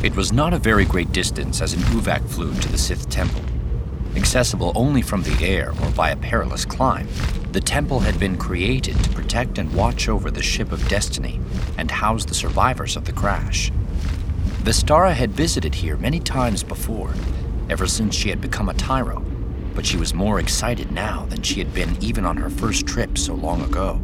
It was not a very great distance as an Uvak flew to the Sith temple. Accessible only from the air or by a perilous climb, the temple had been created to protect and watch over the ship of destiny and house the survivors of the crash. Vestara had visited here many times before, ever since she had become a Tyro, but she was more excited now than she had been even on her first trip so long ago.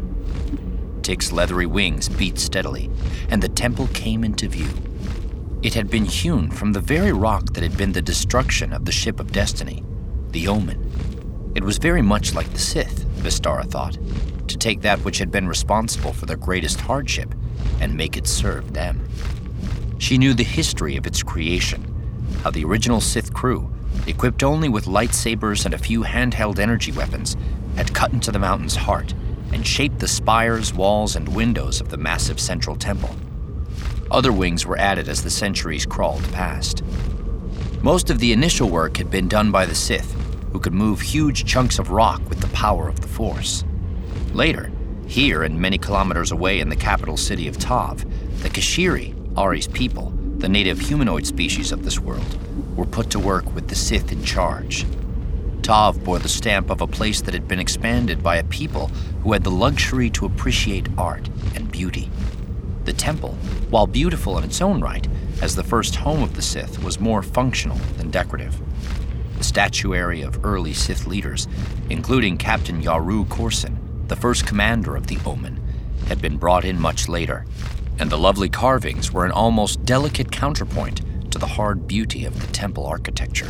Tik's leathery wings beat steadily, and the temple came into view. It had been hewn from the very rock that had been the destruction of the ship of destiny, the Omen. It was very much like the Sith, Vestara thought, to take that which had been responsible for their greatest hardship and make it serve them. She knew the history of its creation, how the original Sith crew, equipped only with lightsabers and a few handheld energy weapons, had cut into the mountain's heart and shaped the spires, walls, and windows of the massive central temple. Other wings were added as the centuries crawled past. Most of the initial work had been done by the Sith, who could move huge chunks of rock with the power of the Force. Later, here and many kilometers away in the capital city of Tav, the Kashiri, Ari's people, the native humanoid species of this world, were put to work with the Sith in charge. Tav bore the stamp of a place that had been expanded by a people who had the luxury to appreciate art and beauty. The temple, while beautiful in its own right, as the first home of the Sith, was more functional than decorative. The statuary of early Sith leaders, including Captain Yaru Corson, the first commander of the Omen, had been brought in much later, and the lovely carvings were an almost delicate counterpoint to the hard beauty of the temple architecture.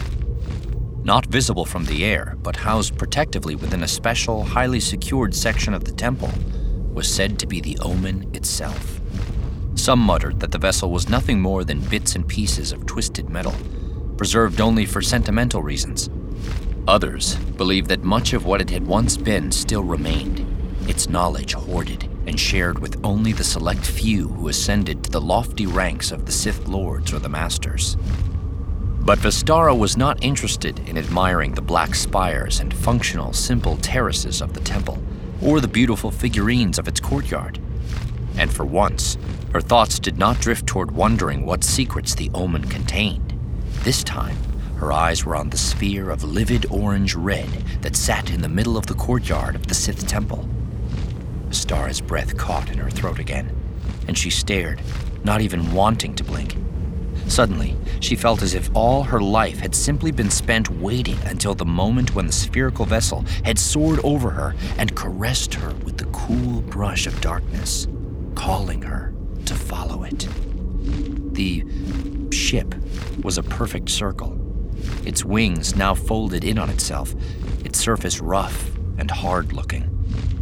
Not visible from the air, but housed protectively within a special, highly secured section of the temple, was said to be the Omen itself. Some muttered that the vessel was nothing more than bits and pieces of twisted metal, preserved only for sentimental reasons. Others believed that much of what it had once been still remained, its knowledge hoarded and shared with only the select few who ascended to the lofty ranks of the Sith Lords or the Masters. But Vestara was not interested in admiring the black spires and functional, simple terraces of the temple, or the beautiful figurines of its courtyard. And for once, her thoughts did not drift toward wondering what secrets the Omen contained. This time, her eyes were on the sphere of livid orange red that sat in the middle of the courtyard of the Sith temple. Vestara's breath caught in her throat again, and she stared, not even wanting to blink. Suddenly, she felt as if all her life had simply been spent waiting until the moment when the spherical vessel had soared over her and caressed her with the cool brush of darkness, calling her to follow it. The ship was a perfect circle, its wings now folded in on itself, its surface rough and hard-looking.